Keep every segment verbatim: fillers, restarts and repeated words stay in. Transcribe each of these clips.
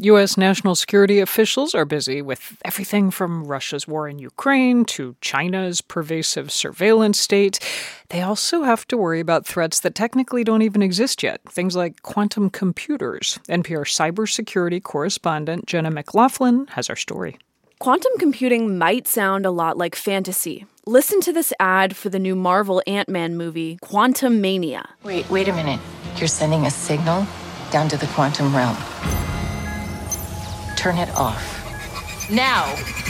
U S national security officials are busy with everything from Russia's war in Ukraine to China's pervasive surveillance state. They also have to worry about threats that technically don't even exist yet, things like quantum computers. N P R cybersecurity correspondent Jenna McLaughlin has our story. Quantum computing might sound a lot like fantasy. Listen to this ad for the new Marvel Ant-Man movie, Quantumania. Wait, wait a minute. You're sending a signal down to the quantum realm. Turn it off. Now!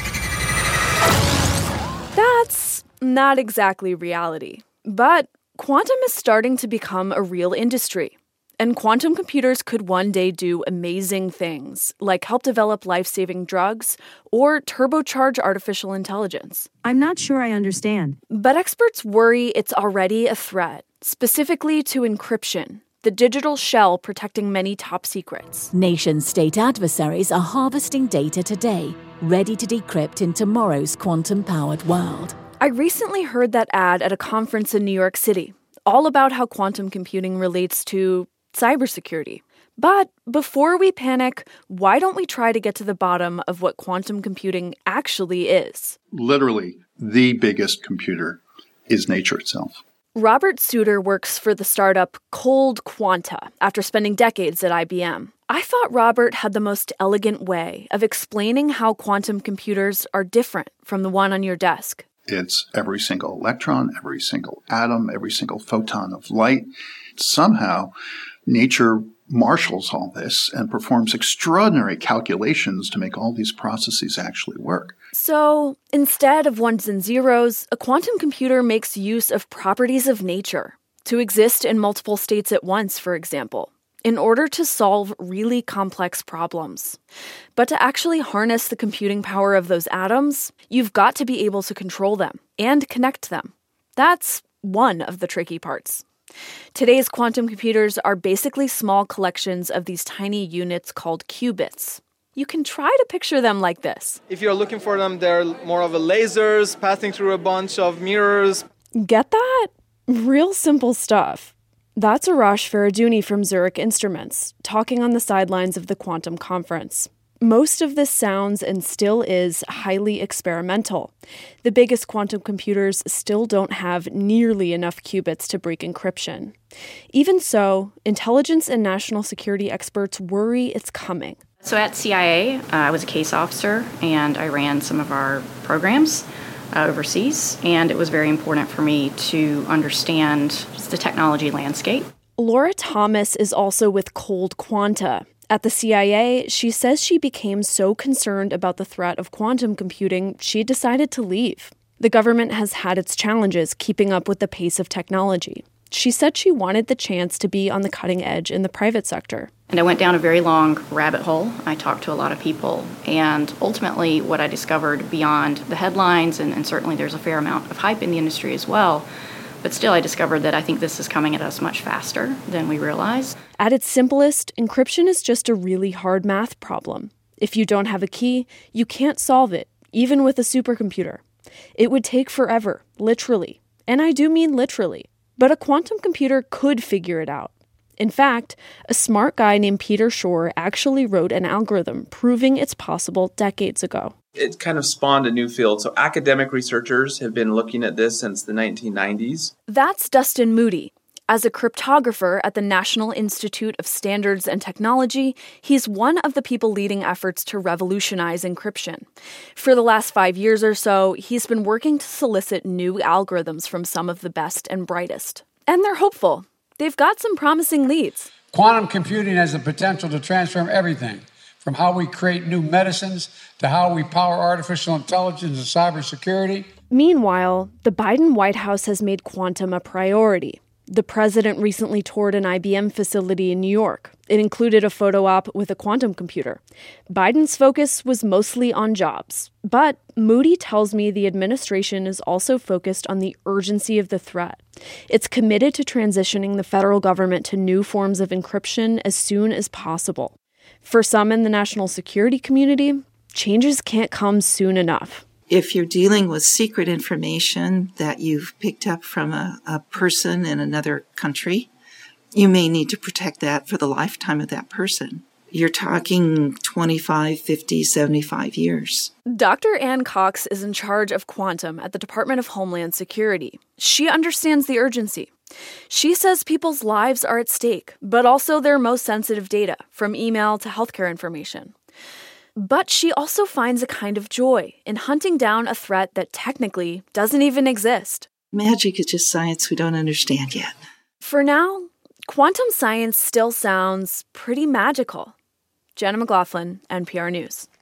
That's not exactly reality. But quantum is starting to become a real industry. And quantum computers could one day do amazing things, like help develop life-saving drugs or turbocharge artificial intelligence. I'm not sure I understand. But experts worry it's already a threat, specifically to encryption, the digital shell protecting many top secrets. Nation-state adversaries are harvesting data today, ready to decrypt in tomorrow's quantum-powered world. I recently heard that ad at a conference in New York City, all about how quantum computing relates to cybersecurity. But before we panic, why don't we try to get to the bottom of what quantum computing actually is? Literally, the biggest computer is nature itself. Robert Suter works for the startup Cold Quanta after spending decades at I B M. I thought Robert had the most elegant way of explaining how quantum computers are different from the one on your desk. It's every single electron, every single atom, every single photon of light. Somehow, nature marshals all this and performs extraordinary calculations to make all these processes actually work. So, instead of ones and zeros, a quantum computer makes use of properties of nature to exist in multiple states at once, for example, in order to solve really complex problems. But to actually harness the computing power of those atoms, you've got to be able to control them and connect them. That's one of the tricky parts. Today's quantum computers are basically small collections of these tiny units called qubits. You can try to picture them like this. If you're looking for them, they're more of a lasers passing through a bunch of mirrors. Get that? Real simple stuff. That's Arash Fariduni from Zurich Instruments, talking on the sidelines of the quantum conference. Most of this sounds and still is highly experimental. The biggest quantum computers still don't have nearly enough qubits to break encryption. Even so, intelligence and national security experts worry it's coming. So at C I A, uh, I was a case officer, and I ran some of our programs uh, overseas, and it was very important for me to understand just the technology landscape. Laura Thomas is also with Cold Quanta. At the C I A, she says she became so concerned about the threat of quantum computing, she decided to leave. The government has had its challenges keeping up with the pace of technology. She said she wanted the chance to be on the cutting edge in the private sector. And I went down a very long rabbit hole. I talked to a lot of people. And ultimately, what I discovered beyond the headlines, and, and certainly there's a fair amount of hype in the industry as well, but still, I discovered that I think this is coming at us much faster than we realize. At its simplest, encryption is just a really hard math problem. If you don't have a key, you can't solve it, even with a supercomputer. It would take forever, literally. And I do mean literally. But a quantum computer could figure it out. In fact, a smart guy named Peter Shor actually wrote an algorithm proving it's possible decades ago. It kind of spawned a new field. So academic researchers have been looking at this since the nineteen nineties. That's Dustin Moody. As a cryptographer at the National Institute of Standards and Technology, he's one of the people leading efforts to revolutionize encryption. For the last five years or so, he's been working to solicit new algorithms from some of the best and brightest. And they're hopeful. They've got some promising leads. Quantum computing has the potential to transform everything, from how we create new medicines to how we power artificial intelligence and cybersecurity. Meanwhile, the Biden White House has made quantum a priority. The president recently toured an I B M facility in New York. It included a photo op with a quantum computer. Biden's focus was mostly on jobs. But Moody tells me the administration is also focused on the urgency of the threat. It's committed to transitioning the federal government to new forms of encryption as soon as possible. For some in the national security community, changes can't come soon enough. If you're dealing with secret information that you've picked up from a, a person in another country, you may need to protect that for the lifetime of that person. you're talking twenty-five, fifty, seventy-five years. Doctor Ann Cox is in charge of quantum at the Department of Homeland Security. She understands the urgency. She says people's lives are at stake, but also their most sensitive data, from email to healthcare information. But she also finds a kind of joy in hunting down a threat that technically doesn't even exist. Magic is just science we don't understand yet. For now, quantum science still sounds pretty magical. Jenna McLaughlin, N P R News.